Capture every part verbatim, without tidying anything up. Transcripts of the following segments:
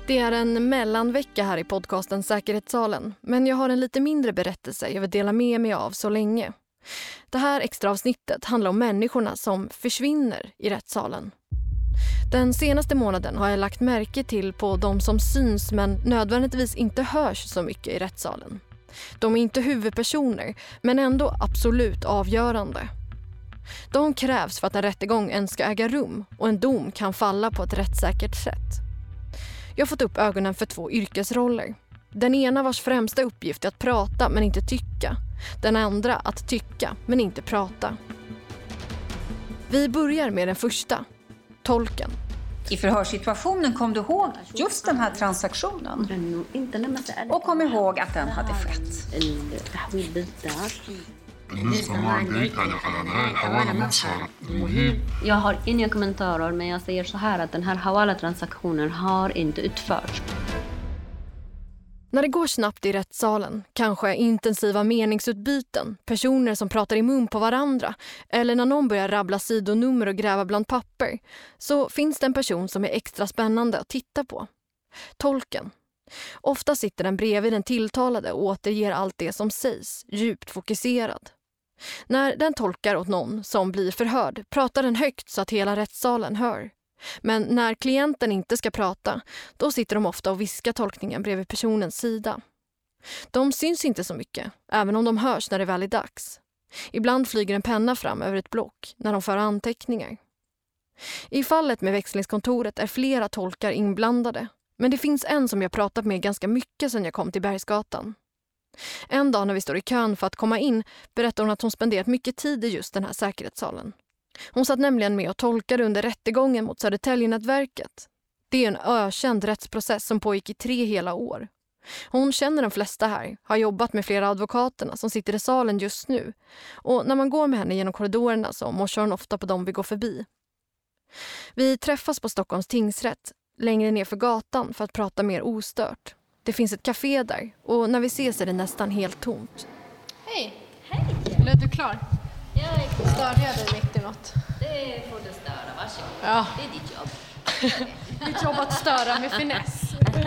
Det är en mellanvecka här i podcasten Säkerhetssalen, men jag har en lite mindre berättelse jag vill dela med mig av så länge. Det här extra avsnittet handlar om människorna som försvinner i rättssalen. Den senaste månaden har jag lagt märke till på de som syns men nödvändigtvis inte hörs så mycket i rättssalen. De är inte huvudpersoner, men ändå absolut avgörande. De krävs för att en rättegång ens ska äga rum och en dom kan falla på ett rättssäkert sätt. Jag har fått upp ögonen för två yrkesroller. Den ena vars främsta uppgift är att prata men inte tycka. Den andra att tycka men inte prata. Vi börjar med den första, tolken. I förhörssituationen kom du ihåg just den här transaktionen och kom ihåg att den hade skett. Jag har inga kommentarer, men jag säger så här att den här hawala-transaktionen har inte utförts. När det går snabbt i rättssalen, kanske intensiva meningsutbyten, personer som pratar i mun på varandra eller när någon börjar rabbla sidonummer och gräva bland papper, så finns det en person som är extra spännande att titta på. Tolken. Ofta sitter den bredvid den tilltalade och återger allt det som sägs, djupt fokuserad. När den tolkar åt någon som blir förhörd pratar den högt så att hela rättssalen hör. Men när klienten inte ska prata, då sitter de ofta och viskar tolkningen bredvid personens sida. De syns inte så mycket, även om de hörs när det väl är dags. Ibland flyger en penna fram över ett block när de för anteckningar. I fallet med växlingskontoret är flera tolkar inblandade, men det finns en som jag pratat med ganska mycket sedan jag kom till Bergsgatan. En dag när vi står i kön för att komma in berättar hon att hon spenderat mycket tid i just den här säkerhetssalen. Hon satt nämligen med och tolkade under rättegången mot Södertäljenätverket. Det är en ökänd rättsprocess som pågick i tre hela år. Hon känner de flesta här, har jobbat med flera advokaterna som sitter i salen just nu. Och när man går med henne genom korridorerna så morsar hon ofta på dem vi går förbi. Vi träffas på Stockholms tingsrätt, längre ner för gatan för att prata mer ostört. Det finns ett café där och när vi ses är det nästan helt tomt. Hej! Hej! Är du klar? Jag är klar. Störde jag dig mitt i något? Det får du störa, varsågod. Ja. Det är ditt jobb. Ditt jobb att störa med finess.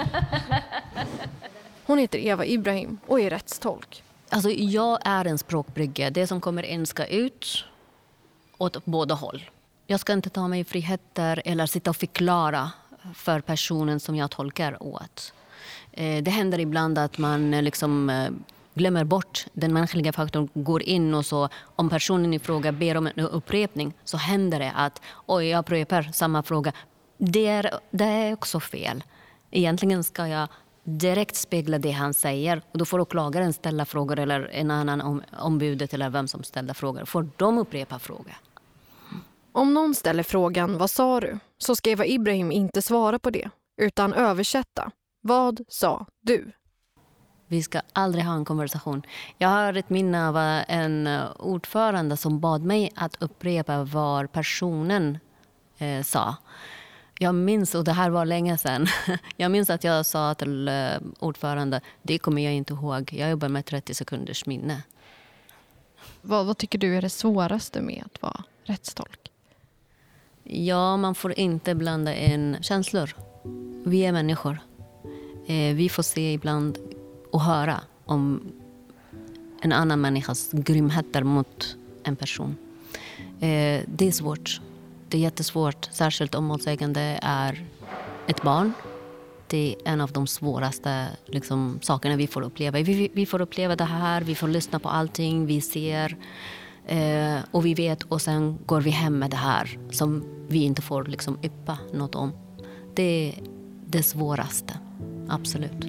Hon heter Eva Ibrahim och är rättstolk. Alltså jag är en språkbrygga. Det som kommer in ska ut åt båda håll. Jag ska inte ta mig friheter eller sitta och förklara för personen som jag tolkar åt. Det händer ibland att man liksom glömmer bort den mänskliga faktorn, går in och så om personen i fråga ber om en upprepning så händer det att oj, jag upprepar samma fråga. Det är, det är också fel. Egentligen ska jag direkt spegla det han säger och då får åklagaren ställa frågor eller en annan om, ombudet eller vem som ställer frågor. Får de upprepa frågor? Om någon ställer frågan, vad sa du? Så ska Eva Ibrahim inte svara på det, utan översätta. Vad sa du? Vi ska aldrig ha en konversation. Jag har ett minne av en ordförande som bad mig att upprepa vad personen eh, sa. Jag minns, och det här var länge sedan, jag minns att jag sa till eh, ordförande, det kommer jag inte ihåg. Jag jobbar med trettio sekunders minne. Vad, vad tycker du är det svåraste med att vara rättstolk? Ja, man får inte blanda in känslor. Vi är människor. Eh, vi får se ibland och höra om en annan människas grymheter mot en person. Eh, det är svårt. Det är jättesvårt, särskilt om målsägande är ett barn. Det är en av de svåraste liksom, sakerna vi får uppleva. Vi, vi får uppleva det här, vi får lyssna på allting, vi ser eh, och vi vet och sen går vi hem med det här som vi inte får liksom, yppa något om. Det är det svåraste, absolut.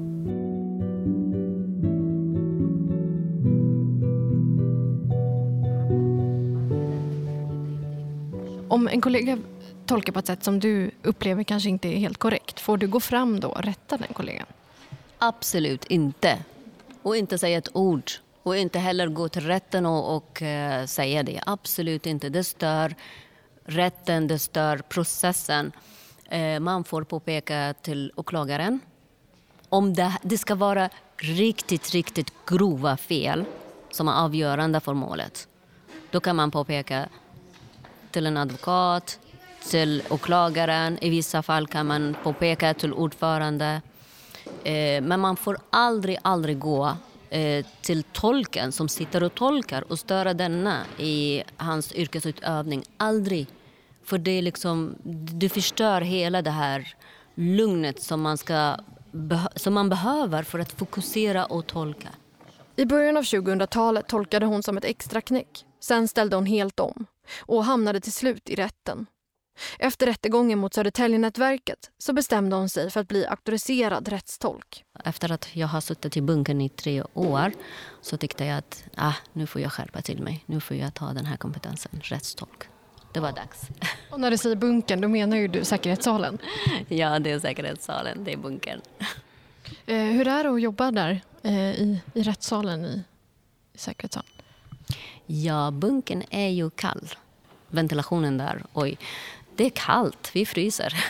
Om en kollega tolkar på ett sätt som du upplever kanske inte är helt korrekt, får du gå fram då och rätta den kollegan? Absolut inte. Och inte säga ett ord. Och inte heller gå till rätten och, och uh, säga det. Absolut inte. Det stör rätten, det stör processen. Uh, man får påpeka till åklagaren. Om det, det ska vara riktigt, riktigt grova fel som är avgörande för målet. Då kan man påpeka till en advokat till åklagaren. I vissa fall kan man påpeka till ordförande. Eh, men man får aldrig, aldrig gå eh, till tolken som sitter och tolkar och störa denna i hans yrkesutövning. Aldrig. För det är liksom, du förstör hela det här lugnet som man, ska, som man behöver för att fokusera och tolka. I början av tjugohundratalet tolkade hon som ett extra knäck. Sen ställde hon helt om och hamnade till slut i rätten. Efter rättegången mot Södertäljenätverket så bestämde hon sig för att bli auktoriserad rättstolk. Efter att jag har suttit i bunkern i tre år så tyckte jag att ah, nu får jag skärpa till mig. Nu får jag ta den här kompetensen, rättstolk. Det var dags. Och när du säger bunkern, då menar ju du säkerhetssalen? Ja, det är säkerhetssalen, det är bunkern. Eh, hur är det att jobba där eh, i, i rättssalen i, i säkerhetssalen? Ja, bunkern är ju kall. Ventilationen där, oj, det är kallt, vi fryser.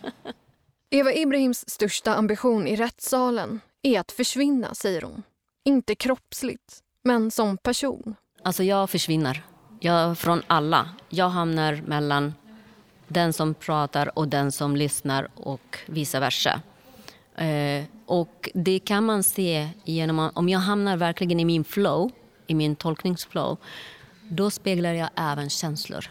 Eva Ibrahims största ambition i rättssalen är att försvinna, säger hon. Inte kroppsligt, men som person. Alltså jag försvinner. Jag, från alla. Jag hamnar mellan den som pratar och den som lyssnar och vice versa. Eh, och det kan man se genom om jag hamnar verkligen i min flow, i min tolkningsflow, då speglar jag även känslor.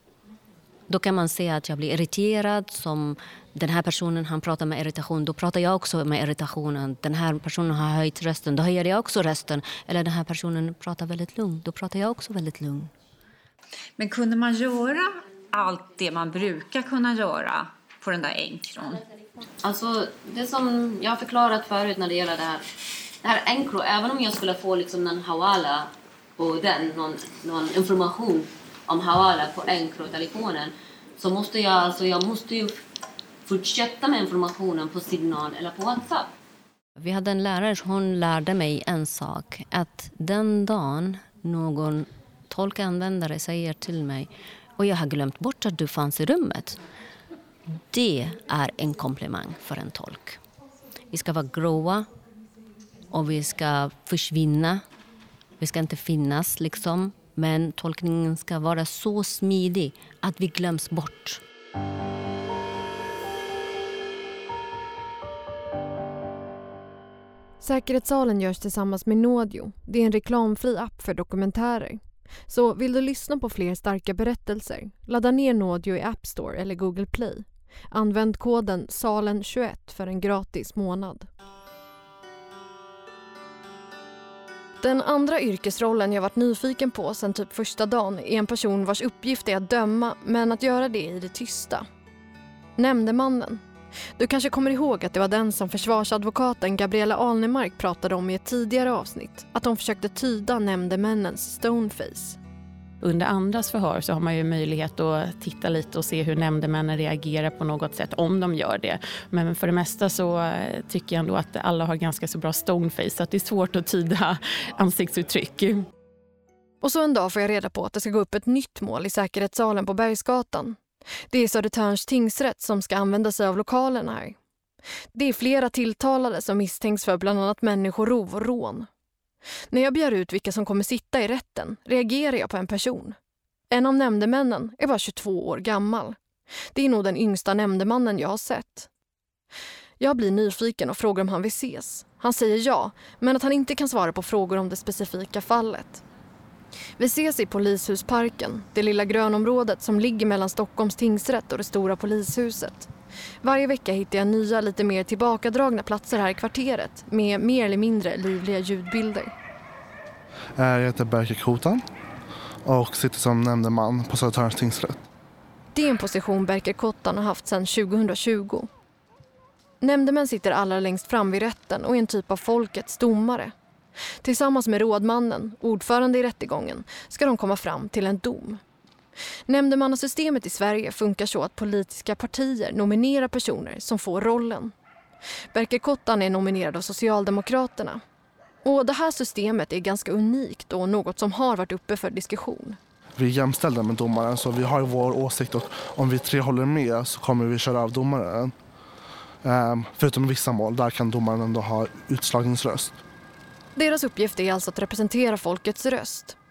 Då kan man se att jag blir irriterad, som den här personen, han pratar med irritation, då pratar jag också med irritationen. Den här personen har höjt rösten, då höjer jag också rösten. Eller den här personen pratar väldigt lugnt, då pratar jag också väldigt lugnt. Men kunde man göra allt det man brukar kunna göra på den där enkron? Alltså det som jag har förklarat förut när det gäller det här. Det här enkro, även om jag skulle få liksom en hawala på den, någon, någon information om hawala på enkro-telefonen, så måste jag, alltså jag måste ju fortsätta med informationen på signal eller på WhatsApp. Vi hade en lärare, hon lärde mig en sak. Att den dagen någon tolkanvändare säger till mig och jag har glömt bort att du fanns i rummet. Det är en komplimang för en tolk. Vi ska vara gråa och vi ska försvinna. Vi ska inte finnas liksom. Men tolkningen ska vara så smidig att vi glöms bort. Säkerhetssalen görs tillsammans med Nådio. Det är en reklamfri app för dokumentärer. Så vill du lyssna på fler starka berättelser, ladda ner Nådio i App Store eller Google Play. Använd koden salen tjugoett för en gratis månad. Den andra yrkesrollen jag varit nyfiken på sedan typ första dagen är en person vars uppgift är att döma, men att göra det i det tysta. Nämndemannen. Du kanske kommer ihåg att det var den som försvarsadvokaten Gabriella Alnemark pratade om i ett tidigare avsnitt. Att de försökte tyda nämndemännens stoneface. Under andras förhör så har man ju möjlighet att titta lite och se hur nämndemännen reagerar på något sätt, om de gör det. Men för det mesta så tycker jag ändå att alla har ganska så bra stoneface, så att det är svårt att tyda ansiktsuttryck. Och så en dag får jag reda på att det ska gå upp ett nytt mål i säkerhetssalen på Bergsgatan. Det är Södertörns tingsrätt som ska använda sig av lokalerna här. Det är flera tilltalade som misstänks för bland annat människorov och rån. När jag begär ut vilka som kommer sitta i rätten reagerar jag på en person. En av nämndemännen är bara tjugotvå år gammal. Det är nog den yngsta nämndemannen jag har sett. Jag blir nyfiken och frågar om han vill ses. Han säger ja, men att han inte kan svara på frågor om det specifika fallet. Vi ses i Polishusparken, det lilla grönområdet som ligger mellan Stockholms tingsrätt och det stora polishuset. Varje vecka hittar jag nya, lite mer tillbakadragna platser här i kvarteret med mer eller mindre livliga ljudbilder. Jag heter Berker Kotan och sitter som nämndeman på Södertörns tingsrätt. Det är en position Berker Kotan har haft sedan tjugohundratjugo. Nämndemän sitter allra längst fram vid rätten och är en typ av folkets domare. Tillsammans med rådmannen, ordförande i rättegången, ska de komma fram till en dom. Nämndemannasystemet i Sverige funkar så att politiska partier nominerar personer som får rollen. Berker Kotan är nominerad av Socialdemokraterna. Och det här systemet är ganska unikt och något som har varit uppe för diskussion. Vi är jämställda med domaren, så vi har vår åsikt och om vi tre håller med så kommer vi köra av domaren. Ehm, förutom vissa mål, där kan domaren ändå ha utslagningsröst. Deras uppgift är alltså att representera folkets röst.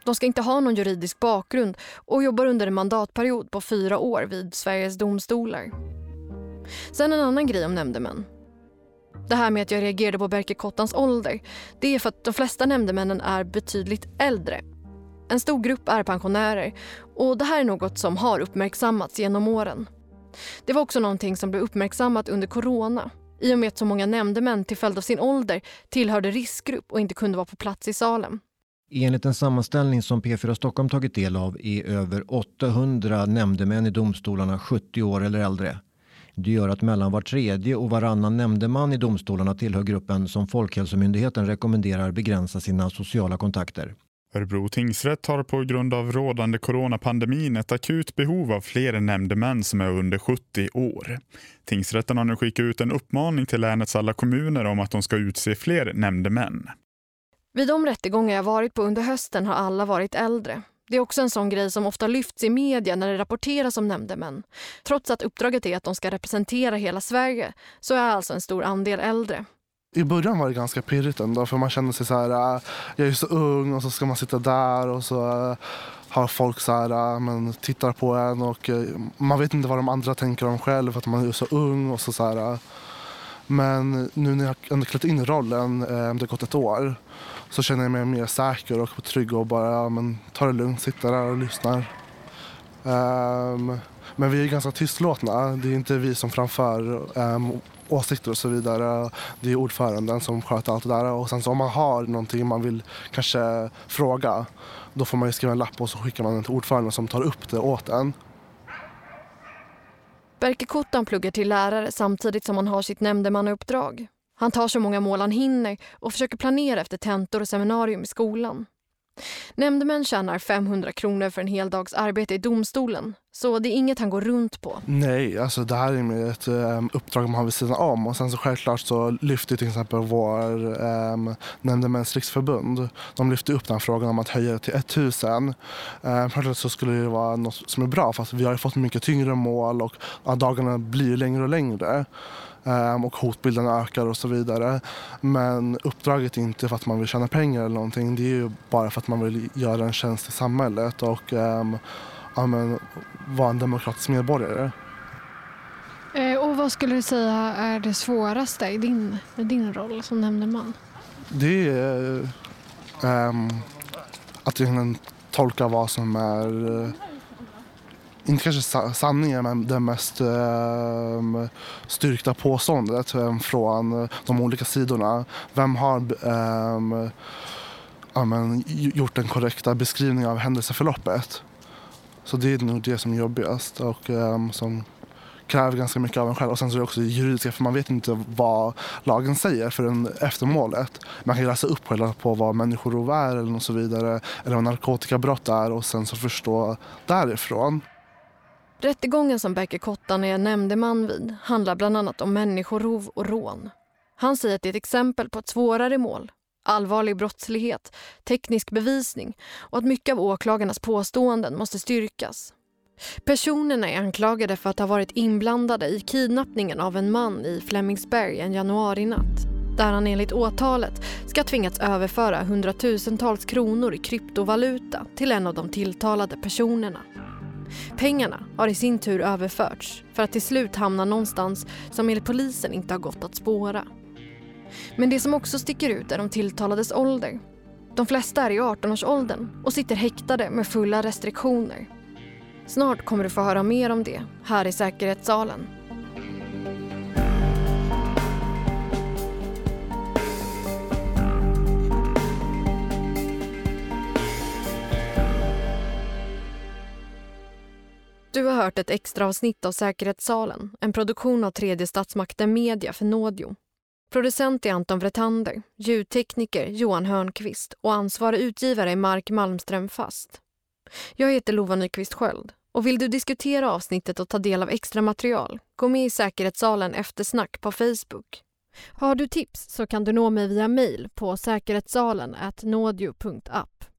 De ska inte ha någon juridisk bakgrund och jobbar under en mandatperiod på fyra år vid Sveriges domstolar. Sen en annan grej om nämndemän. Det här med att jag reagerade på Berke Kottans ålder, det är för att de flesta nämndemännen är betydligt äldre. En stor grupp är pensionärer och det här är något som har uppmärksammats genom åren. Det var också någonting som blev uppmärksammat under corona i och med att så många nämndemän till följd av sin ålder tillhörde riskgrupp och inte kunde vara på plats i salen. Enligt en sammanställning som P fyra Stockholm tagit del av är över åttahundra nämndemän i domstolarna sjuttio år eller äldre. Det gör att mellan var tredje och varannan nämndeman i domstolarna tillhör gruppen som Folkhälsomyndigheten rekommenderar begränsa sina sociala kontakter. Örebro tingsrätt har på grund av rådande coronapandemin ett akut behov av fler nämndemän som är under sjuttio år. Tingsrätten har nu skickat ut en uppmaning till länets alla kommuner om att de ska utse fler nämndemän. Vid de rättegångar jag varit på under hösten har alla varit äldre. Det är också en sån grej som ofta lyfts i media när det rapporteras om nämndemän. Trots att uppdraget är att de ska representera hela Sverige så är alltså en stor andel äldre. I början var det ganska pirrigt ändå, för man kände sig så här, jag är så ung och så ska man sitta där och så har folk så här, men tittar på en och man vet inte vad de andra tänker om själv för att man är så ung och så, så här. Men nu när jag ändå klätt in i rollen, det har gått ett år, så känner jag mig mer säker och trygg och bara ja, men, ta det lugnt, sitta där och lyssnar. Um, men vi är ganska tystlåtna, det är inte vi som framför um, åsikter och så vidare. Det är ordföranden som sköter allt det där. Och sen så om man har någonting man vill kanske fråga, då får man ju skriva en lapp och så skickar man den till ordföranden som tar upp det åt en. Berke Kottan pluggar till lärare samtidigt som han har sitt nämndemannauppdrag. Han tar så många mål han hinner och försöker planera efter tentor och seminarium i skolan. Nämndemän tjänar femhundra kronor för en hel dags arbete i domstolen, så det är inget han går runt på. Nej, alltså det här är med ett um, uppdrag man har vid sidan om. Och sen så självklart så lyfter till exempel vår um, nämndemäns riksförbund. De lyfter upp den frågan om att höja det till tusen. Um, självklart så skulle det vara något som är bra, fast vi har fått mycket tyngre mål och ja, dagarna blir längre och längre. Um, och hotbilden ökar och så vidare. Men uppdraget är inte för att man vill tjäna pengar eller någonting. Det är ju bara för att man vill göra en tjänst i samhället och um, ja, men, vara en demokratisk medborgare. Eh, och vad skulle du säga är det svåraste i din, i din roll som nämndeman? Det är um, att jag kan tolka vad som är uh, inte kanske sanningen, men det mest um, styrkta påståendet um, från de olika sidorna. Vem har um, ja, men, gjort den korrekta beskrivningen av händelseförloppet? Så det är nog det som är jobbigast och um, som kräver ganska mycket av en själv. Och sen så är det också juridiska, för man vet inte vad lagen säger för en eftermålet. Man kan läsa upp själva på vad människorov är eller något så vidare, eller vad narkotikabrott är, och sen så förstå därifrån. Rättegången som Berke Kottan är nämndeman vid handlar bland annat om människorov och rån. Han säger att det är ett exempel på ett svårare mål, allvarlig brottslighet, teknisk bevisning och att mycket av åklagarnas påståenden måste styrkas. Personerna är anklagade för att ha varit inblandade i kidnappningen av en man i Flemingsberg en januarinatt, där han enligt åtalet ska tvingats överföra hundratusentals kronor i kryptovaluta till en av de tilltalade personerna. Pengarna har i sin tur överförts för att till slut hamna någonstans som enligt polisen inte har gått att spåra. Men det som också sticker ut är de tilltalades ålder. De flesta är i arton-årsåldern och sitter häktade med fulla restriktioner. Snart kommer du få höra mer om det här i säkerhetssalen. Du har hört ett extra avsnitt av Säkerhetssalen, en produktion av tredje statsmakten media för Nådio. Producent är Anton Vretander, ljudtekniker Johan Hörnqvist och ansvarig utgivare är Mark Malmström Fast. Jag heter Lova Nyqvist Sköld och vill du diskutera avsnittet och ta del av extra material, gå med i Säkerhetssalen Eftersnack på Facebook. Har du tips så kan du nå mig via mail på säkerhetssalen at nådio punkt app.